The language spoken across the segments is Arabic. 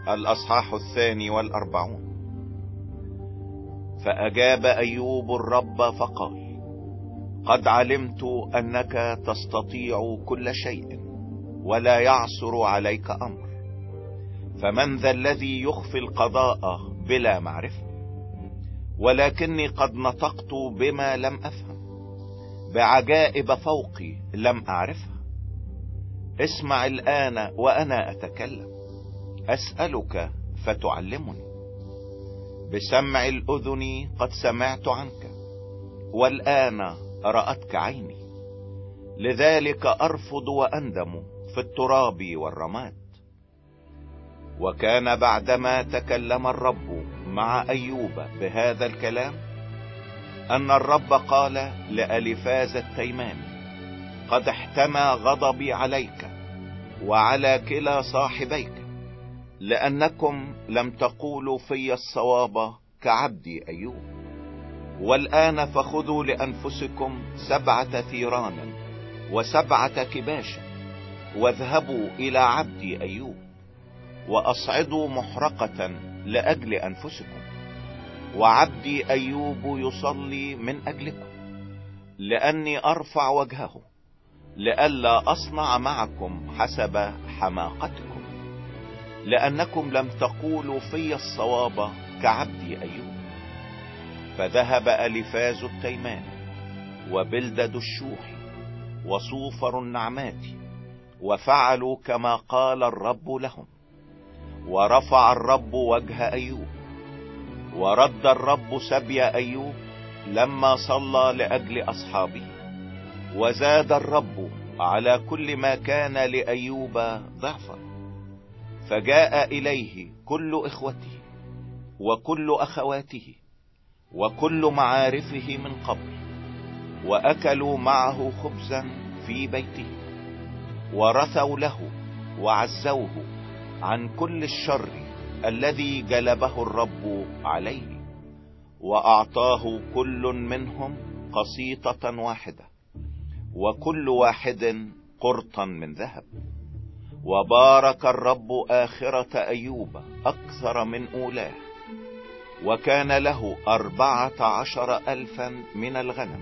الأصحاح 42. فأجاب أيوب الرب فقال: قد علمت أنك تستطيع كل شيء ولا يعثر عليك أمر، فمن ذا الذي يخفي القضاء بلا معرفة؟ ولكني قد نطقت بما لم أفهم، بعجائب فوقي لم أعرفها. اسمع الآن وأنا أتكلم، أسألك فتعلمني. بسمع الأذن قد سمعت عنك، والآن رأتك عيني، لذلك أرفض وأندم في التراب والرماد. وكان بعدما تكلم الرب مع أيوب بهذا الكلام أن الرب قال لأليفاز التيماني: قد احتمى غضبي عليك وعلى كلا صاحبيك، لأنكم لم تقولوا في الصواب كعبدي أيوب. والآن فخذوا لأنفسكم 7 ثيران و7 كباش، واذهبوا إلى عبدي أيوب وأصعدوا محرقة لأجل أنفسكم، وعبدي أيوب يصلي من أجلكم، لأني أرفع وجهه لئلا أصنع معكم حسب حماقتكم، لأنكم لم تقولوا في الصواب كعبدي أيوب. فذهب أليفاز التيماني وبلدد الشوحي وصوفر النعماتي، وفعلوا كما قال الرب لهم. ورفع الرب وجه أيوب، ورد الرب سبي أيوب لما صلى لأجل أصحابه، وزاد الرب على كل ما كان لأيوب ضعفا. فجاء إليه كل إخوته وكل أخواته وكل معارفه من قبل، وأكلوا معه خبزا في بيته، ورثوا له وعزوه عن كل الشر الذي جلبه الرب عليه. وأعطاه كل منهم قسيطة واحدة، وكل واحد قرطا من ذهب. وبارك الرب آخرة أيوب أكثر من أولاه، وكان له 14,000 من الغنم،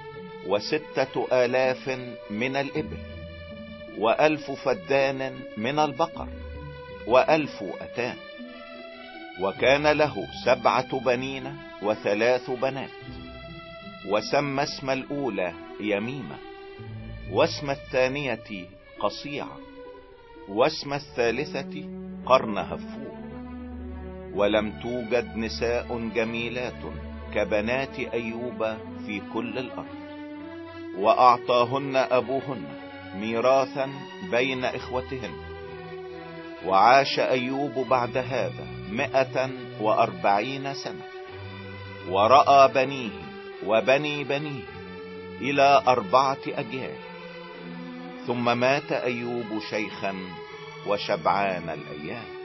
و6,000 من الإبل، و1,000 فدان من البقر، و1,000 أتان. وكان له 7 بنين و3 بنات. وسمى اسم الأولى يميمة، واسم الثانية قصيعة، واسم الثالثة قرن هفور. ولم توجد نساء جميلات كبنات أيوب في كل الأرض. وأعطاهن أبوهن ميراثا بين إخوتهن. وعاش أيوب بعد هذا 140 سنة، ورأى بنيه وبني بنيه إلى 4 أجيال. ثم مات أيوب شيخا وشبعان الأيام.